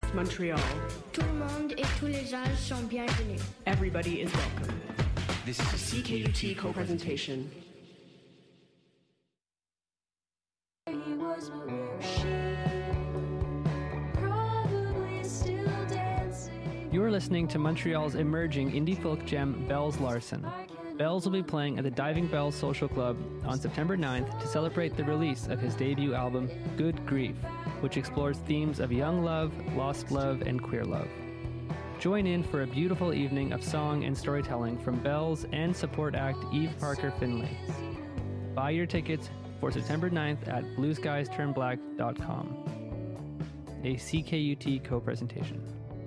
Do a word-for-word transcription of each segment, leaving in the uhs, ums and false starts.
Montreal. Tout le monde et tous les âges sont bienvenus. Everybody is welcome. This is a C K U T co-presentation. You are listening to Montreal's emerging indie folk gem, Bells Larson. Bells will be playing at the Diving Bells Social Club on September ninth to celebrate the release of his debut album, Good Grief, which explores themes of young love, lost love, and queer love. Join in for a beautiful evening of song and storytelling from Bells and support act Eve Parker Finlay. Buy your tickets for September ninth at blue skies turn black dot com. A C K U T co-presentation.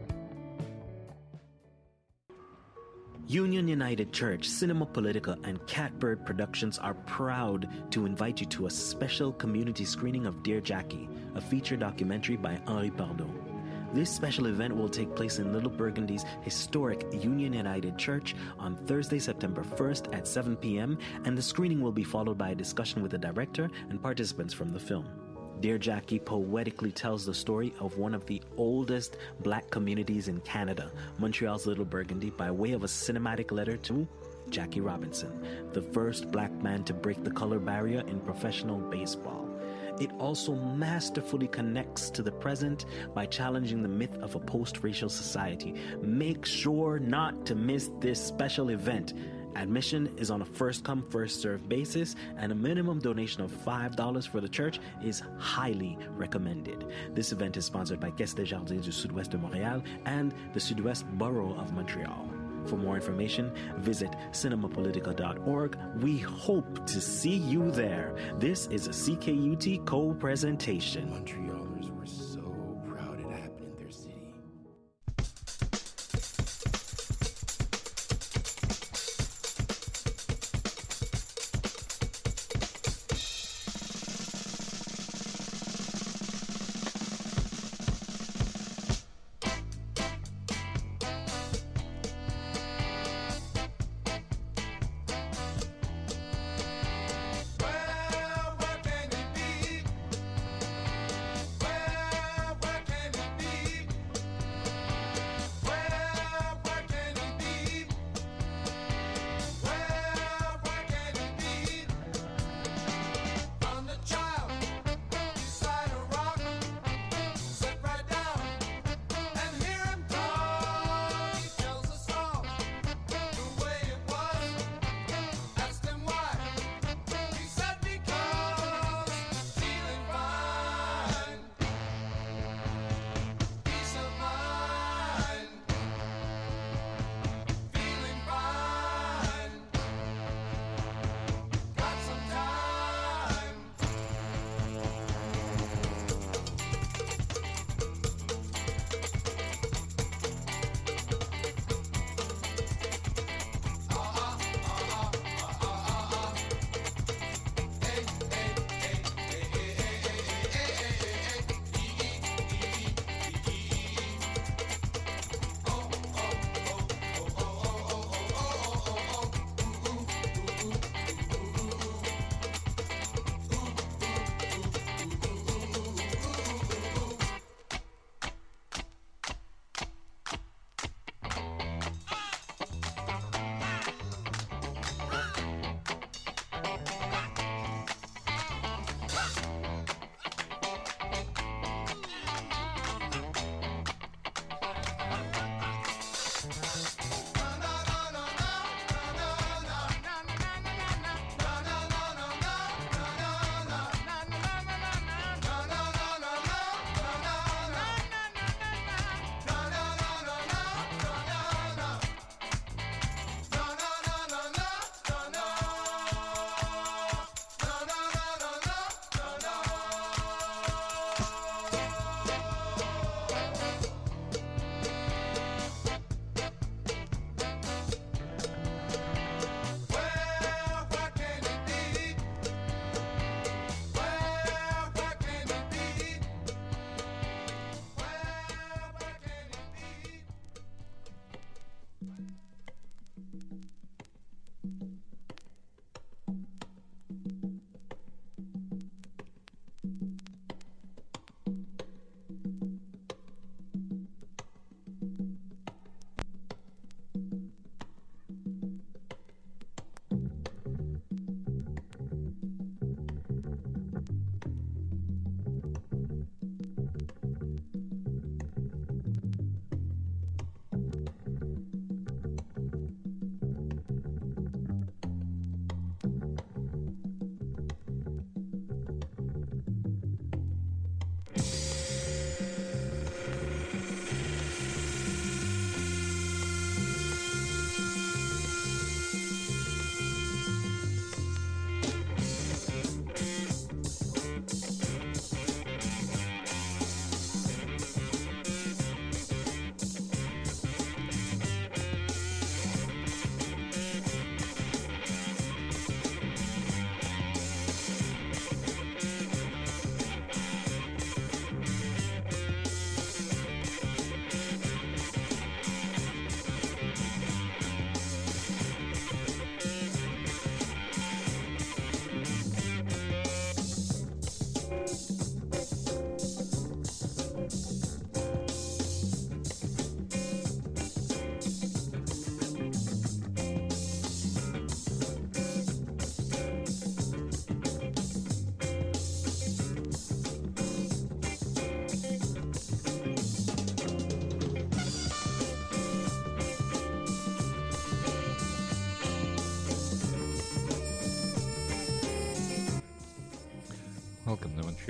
Union United Church, Cinema Politica, and Catbird Productions are proud to invite you to a special community screening of Dear Jackie, a feature documentary by Henri Pardot. This special event will take place in Little Burgundy's historic Union United Church on Thursday, September first at seven p.m., and the screening will be followed by a discussion with the director and participants from the film. Dear Jackie poetically tells the story of one of the oldest black communities in Canada, Montreal's Little Burgundy, by way of a cinematic letter to Jackie Robinson, the first black man to break the color barrier in professional baseball. It also masterfully connects to the present by challenging the myth of a post-racial society. Make sure not to miss this special event. Admission is on a first-come, first-served basis, and a minimum donation of five dollars for the church is highly recommended. This event is sponsored by Caisse des Jardins du Sud-Ouest de Montréal and the Sud-Ouest Borough of Montreal. For more information, visit cinemapolitica dot org. We hope to see you there. This is a C K U T co-presentation. Montrealers were so proud it happened in their city.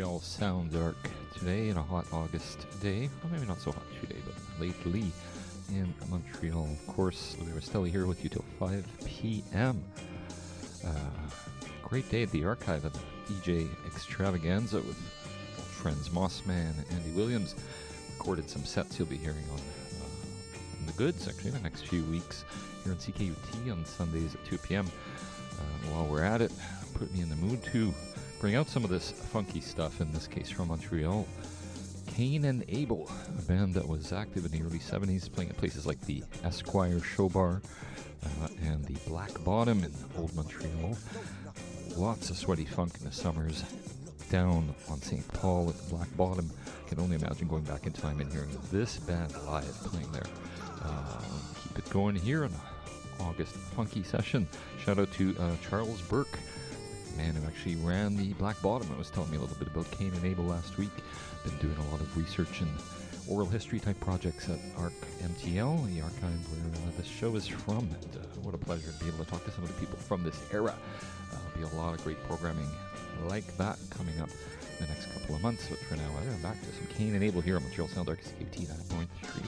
Montreal Sound Arc today in a hot August day. Well, maybe not so hot today, but lately in Montreal. Of course, Louis Rastelli here with you till five p.m. Uh, great day at the archive at the D J Extravaganza with old friends Mossman and Andy Williams. Recorded some sets you'll be hearing on uh, in the goods, actually, in the next few weeks here on C K U T on Sundays at two p.m. Uh, while we're at it, put me in the mood to bring out some of this funky stuff, in this case from Montreal. Cain and Abel, a band that was active in the early seventies, playing at places like the Esquire Show Bar uh, and the Black Bottom in Old Montreal. Lots of sweaty funk in the summers down on Saint Paul at the Black Bottom. Can only imagine going back in time and hearing this band live playing there. Uh, keep it going here on August funky session. Shout out to uh, Charles Burke, the man who actually ran the Black Bottom. I was telling me a little bit about Cain and Abel last week. Been doing a lot of research and oral history type projects at ARC M T L, the archive where uh, this show is from. And uh, what a pleasure to be able to talk to some of the people from this era. Uh, there'll be a lot of great programming like that coming up in the next couple of months. But for now, I'm back to some Cain and Abel here on Montreal Sound Arc C K U T nine point three.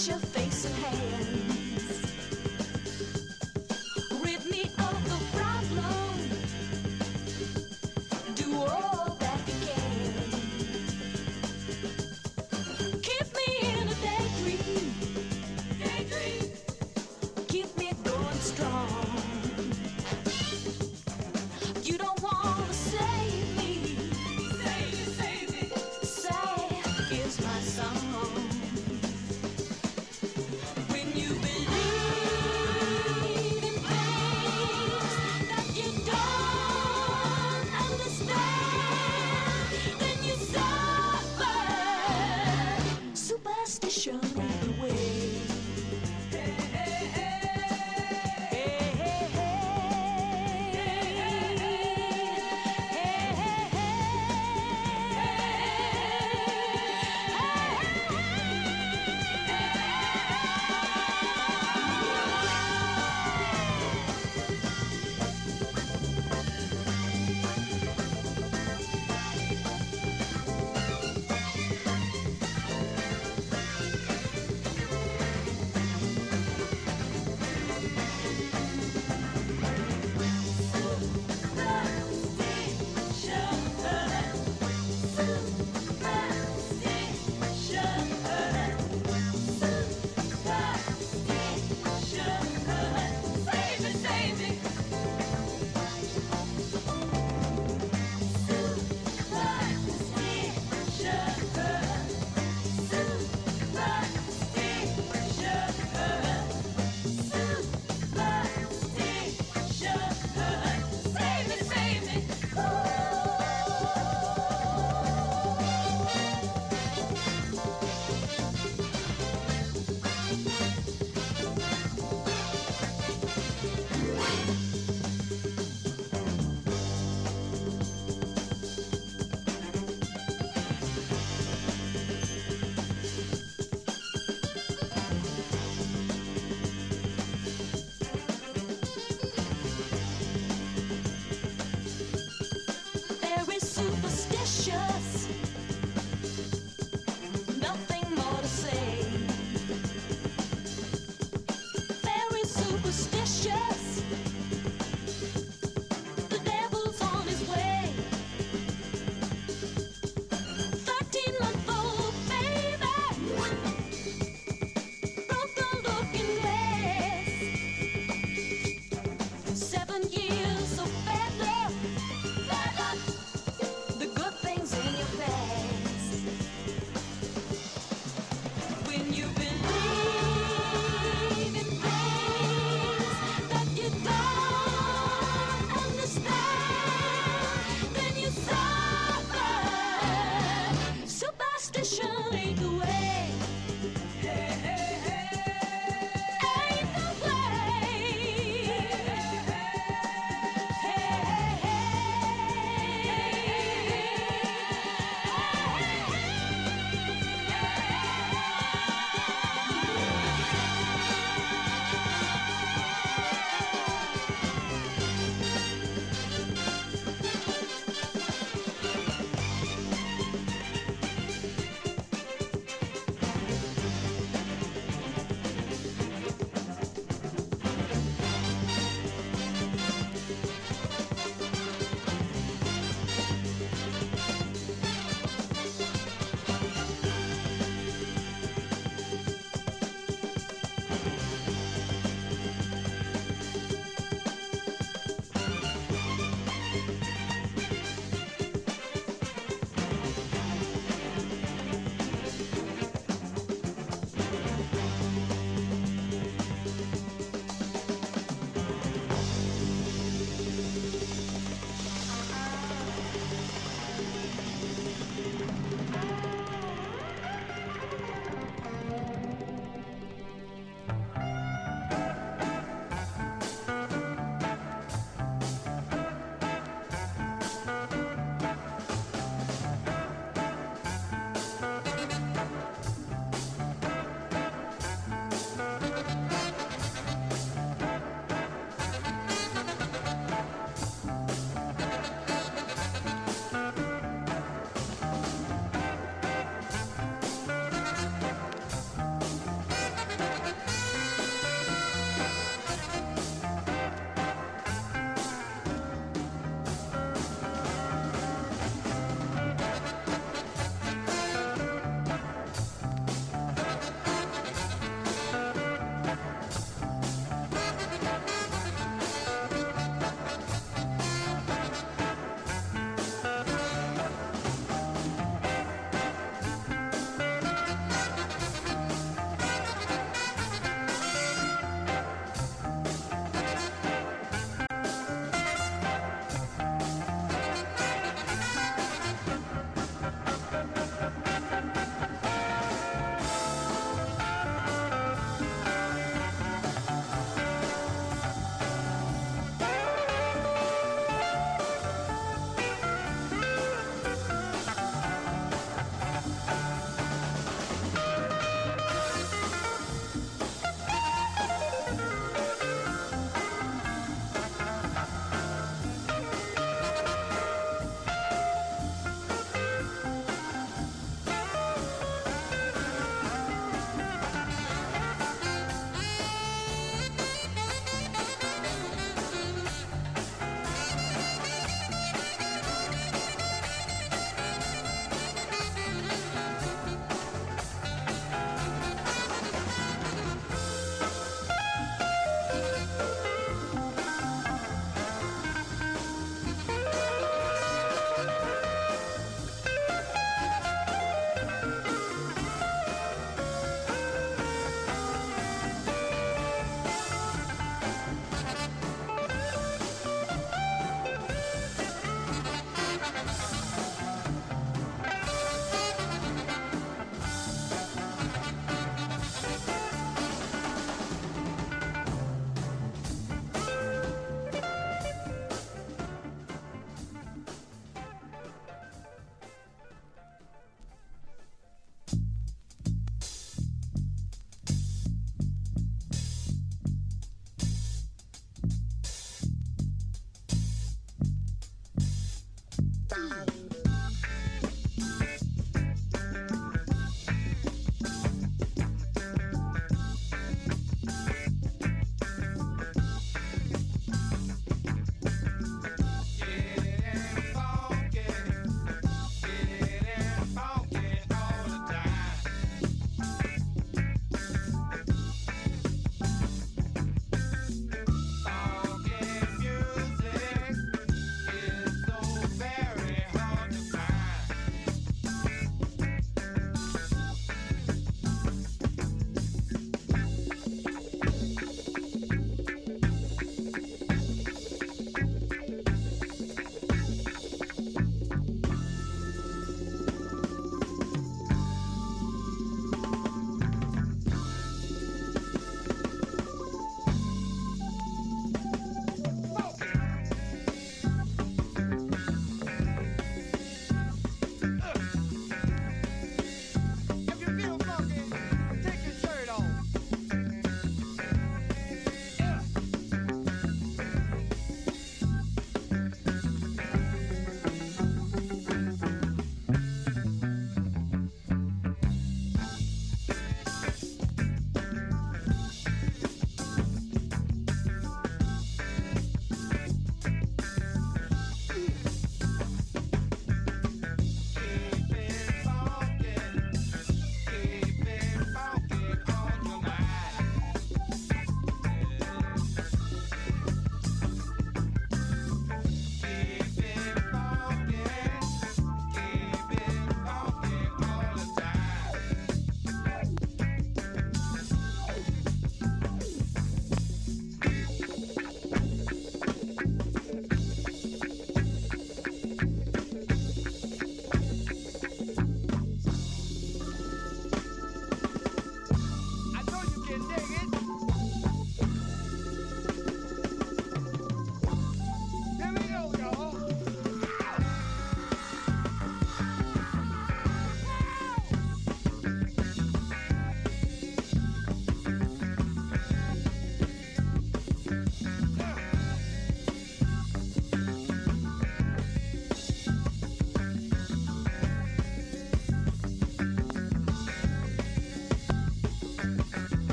wash your face and hands. Rid me of the problem. Do all that you can. Keep me in a daydream. Daydream. Keep me going strong. You don't want to save me. Save me, save me. Say, here's my song. When you believe in things that you don't understand, then you suffer. Superstition either way. Hey, hey, hey. Hey, hey,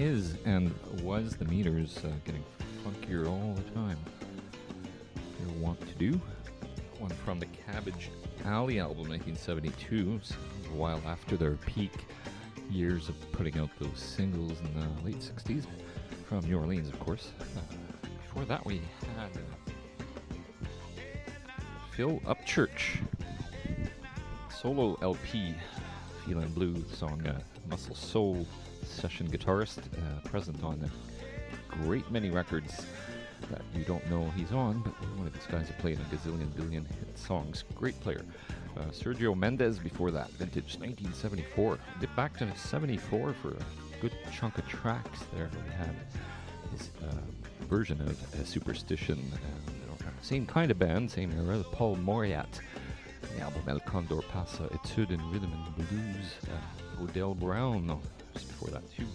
is and was the meters uh, getting funkier all the time. They want to do one from the Cabbage Alley album, nineteen seventy-two, so a while after their peak years of putting out those singles in the late sixties from New Orleans, of course. Uh, before that, we had uh, Phil Upchurch, solo L P, Feelin' Blue, song uh, Muscle Soul, session guitarist, uh, present on a great many records that you don't know he's on, but one of these guys who played a gazillion billion hit songs. Great player. Uh, Sergio Mendes before that, vintage nineteen seventy-four. Dip back to seventy-four for a good chunk of tracks there. We had his uh, version of uh, Superstition, uh, you know, same kind of band, same era, Paul Moriat. The album El Condor Pasa, Etude in Rhythm and Blues, uh, Odell Brown, no, just before that too.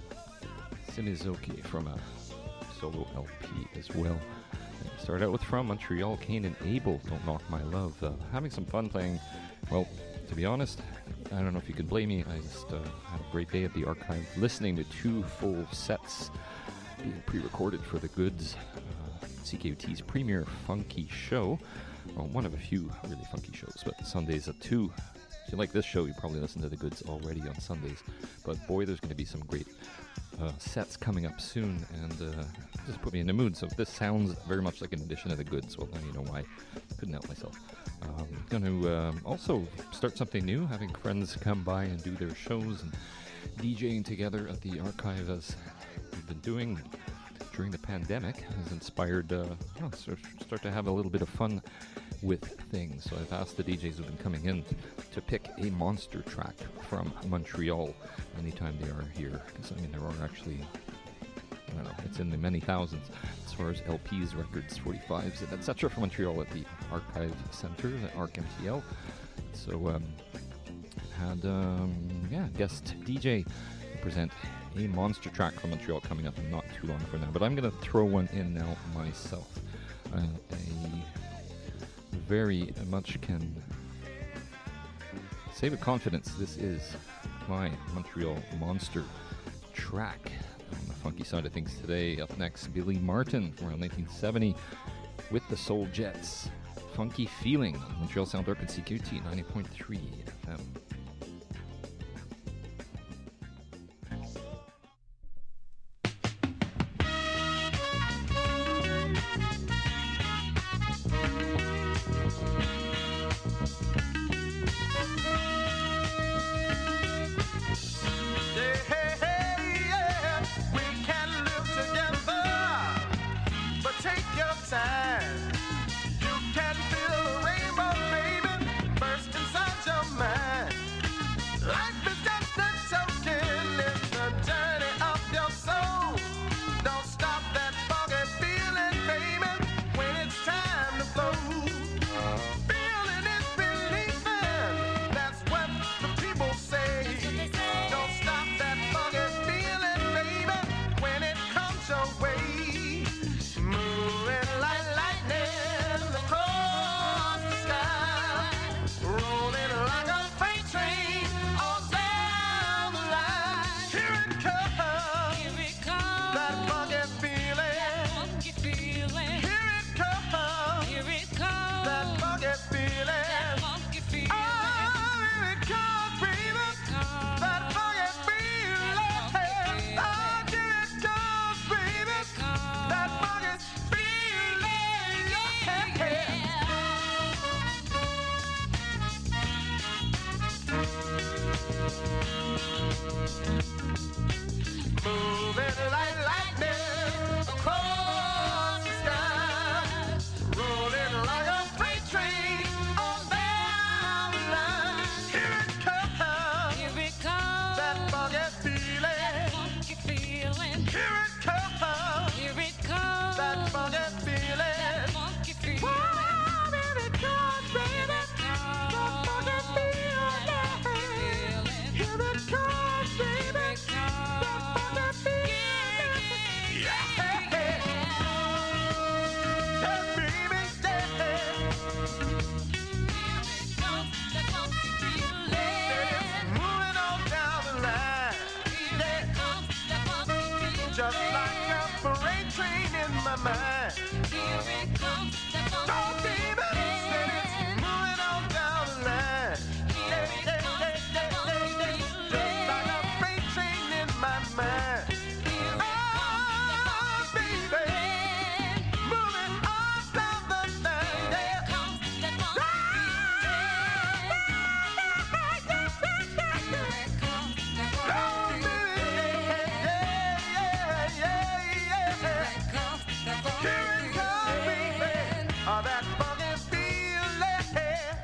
Simizoki from a solo L P as well. And start out with from Montreal, Cain and Abel, Don't Knock My Love. Uh, having some fun playing, well, to be honest, I don't know if you can blame me, I just uh, had a great day at the archive listening to two full sets being pre-recorded for The Goods, uh, C K U T's premier funky show. Well, one of a few really funky shows, but Sundays at two. If you like this show, you probably listen to The Goods already on Sundays. But boy, there's going to be some great uh, sets coming up soon, and uh, just put me in the mood. So if this sounds very much like an edition of The Goods, well, now you know why. Couldn't help myself. Um, going to um, also start something new, having friends come by and do their shows and DJing together at the archive, as we've been doing during the pandemic, has inspired uh, well, so start to have a little bit of fun with things. So I've asked the D Js who've been coming in to pick a monster track from Montreal anytime they are here, because I mean there are actually, I don't know, it's in the many thousands as far as L Ps, records, forty-fives, and et cetera from Montreal at the Archive Center, the A R C M T L. So um, had um, yeah guest D J present a monster track from Montreal coming up not too long from now, but I'm going to throw one in now myself. Uh, a very much can say with confidence this is my Montreal monster track. On the funky side of things today, up next, Billy Martin from around nineteen seventy with the Soul Jets. Funky Feeling, Montreal Sound Dark and C Q T ninety point three F M. You can feel the rainbow, baby, burst inside your mind. mind. Here it comes, the Oh, baby, said it's moving on down the line. Here it comes, the Just like a freight train in my mind. Oh, baby, moving on down the line. Yeah. Oh, that funky feeling.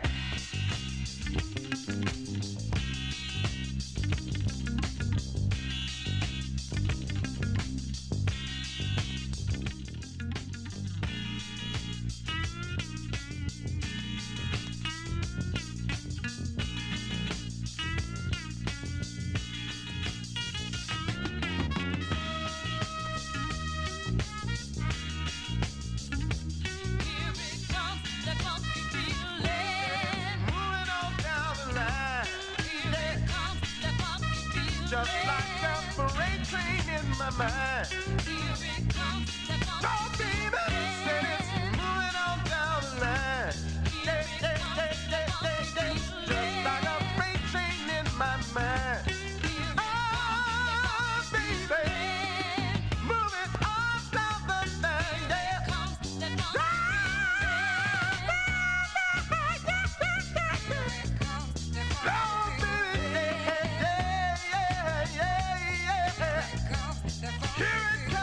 Moving on down the line. Just like a freight train in my mind. Oh, baby, said it's moving on down the line. Yeah, yeah, yeah, yeah, yeah, yeah. Just like a freight train in my mind. Oh, baby, moving on down the line. Yeah. Oh, baby, yeah, yeah, yeah, yeah, yeah. Here it comes.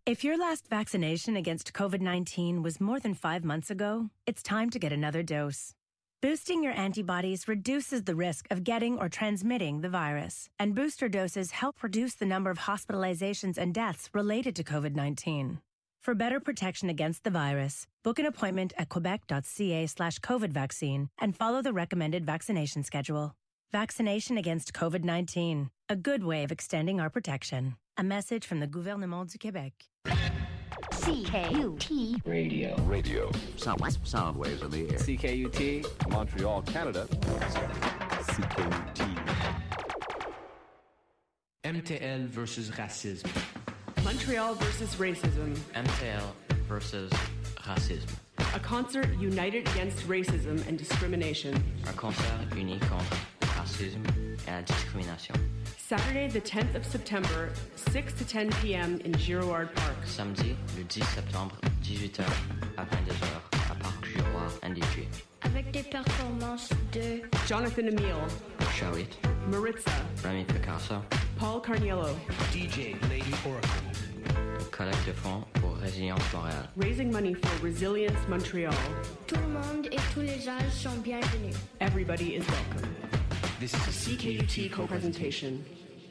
If your last vaccination against COVID nineteen was more than five months ago, it's time to get another dose. Boosting your antibodies reduces the risk of getting or transmitting the virus, and booster doses help reduce the number of hospitalizations and deaths related to COVID nineteen. For better protection against the virus, book an appointment at quebec.ca slash COVID vaccine and follow the recommended vaccination schedule. Vaccination against COVID nineteen, a good way of extending our protection. A message from the Gouvernement du Québec. C K U T Radio. Radio. Sound, sound waves in the air. C K U T, Montreal, Canada. C K U T. M T L versus racisme. Montreal versus racism. M T L versus racisme. A concert united against racism and discrimination. Un concert uni contre le racisme et la discrimination. Saturday, the tenth of September, six to ten p.m. in Girouard Park. Samedi, le dix septembre, dix-huit heures à vingt-deux heures, à Parc Girouard, Indiqué. Avec des performances de Jonathan Emile, Shawit, Maritza, Remy Picasso, Paul Carniello, D J Lady Oracle. Collecte de fonds pour Résilience Montréal. Raising money for Resilience Montreal. tout le monde et tous les âges sont bienvenus. Everybody is welcome. This is a C K U T co-presentation.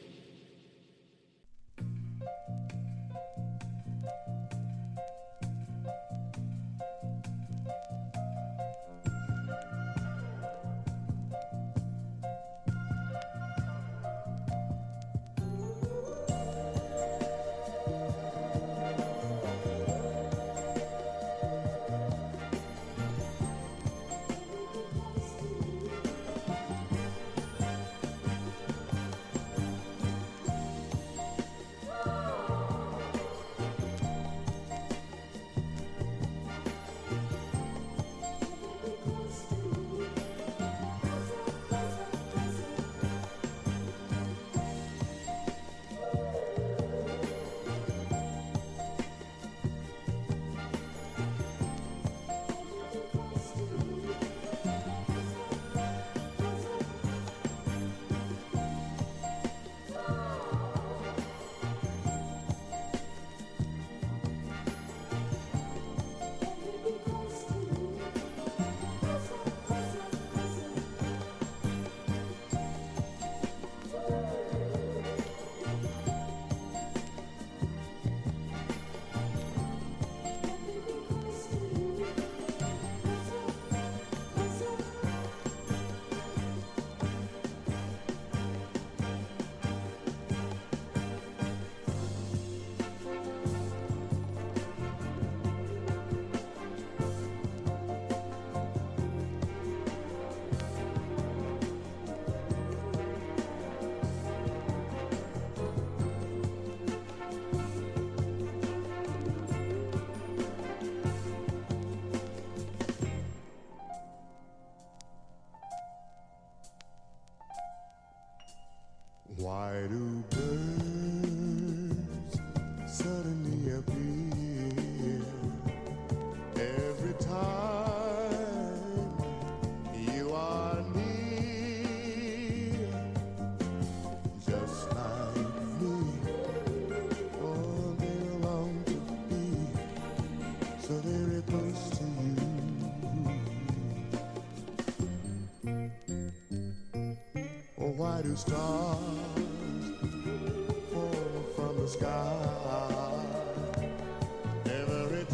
Why do birds suddenly appear every time you are near? Just like me, oh, they long to be so very close to you. Oh, why do stars from the sky every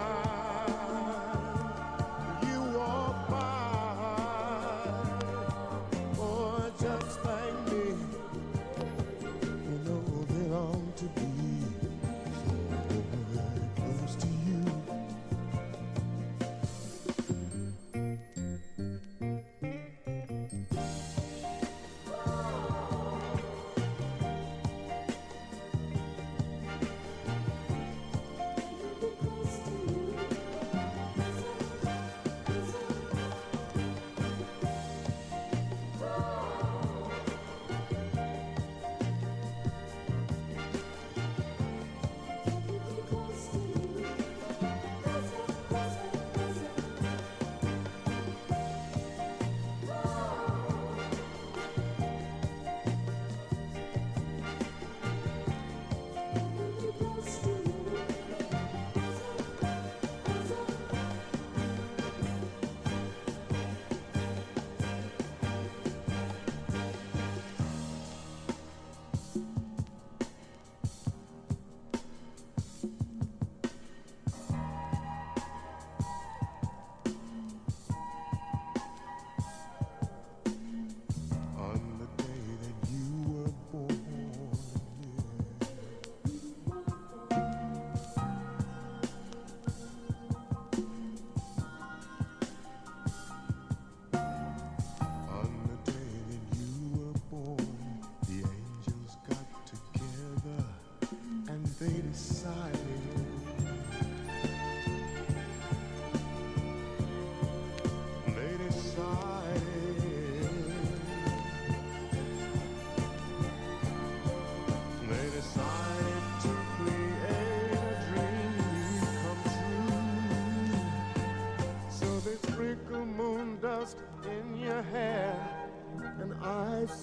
time you walk by? Oh, just like me, you know they long to be so very close to you.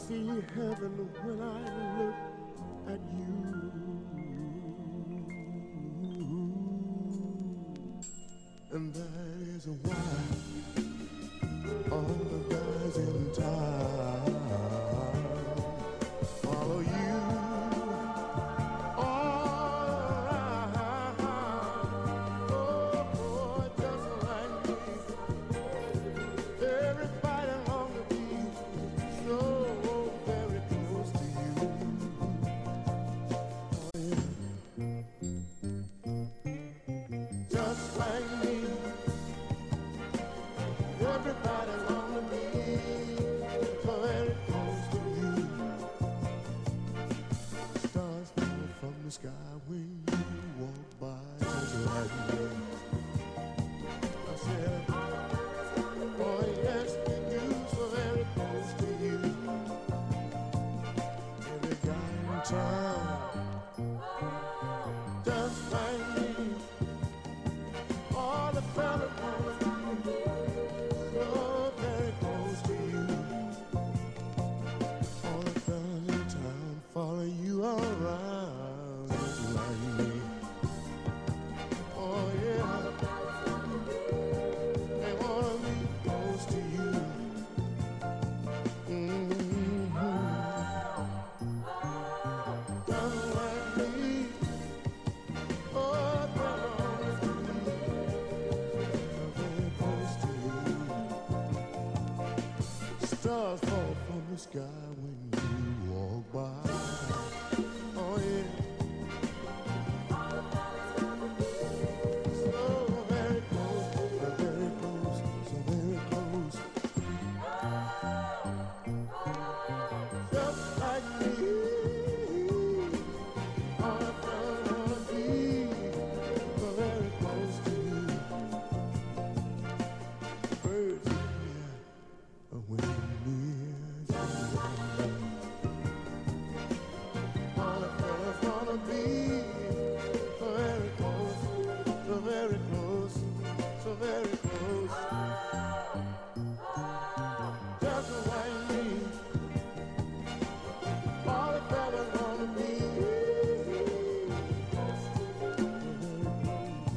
see heaven when I look at you. And that is why all the guys in town follow you all around. Oh, oh, just like me. Everybody long to be so very close to you. Oh, yeah. Just like me. Everybody long to be so very close to you. Stars fall from the sky when you walk by, just like me. I said, oh yes, they do so very close to you. Every guy in town, just like me. All the fellas wanna be so very close to you. All the fellas in town follow you around, just like me. Oh yeah, they wanna be close to you. Mm-hmm. Just like me. Oh, they wanna be very close to you. Stars fall from the sky when you walk by. Oh yeah. So very close, so very close, so very close. Just like me. All I wanna be so very close to you. Birds in the air, when you're near to me. All the fellas wanna be so very close, so very close.